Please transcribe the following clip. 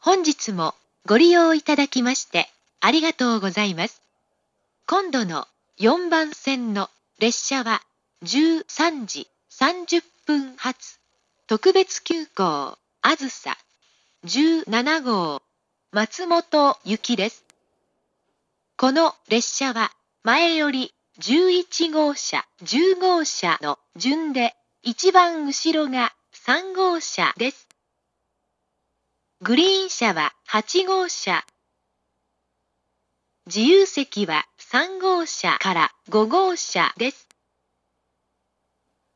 本日もご利用いただきましてありがとうございます。今度の4番線の列車は13時30分発特別急行あずさ17号松本行きです。この列車は前より11号車、10号車の順で一番後ろが3号車です。グリーン車は8号車。自由席は3号車から5号車です。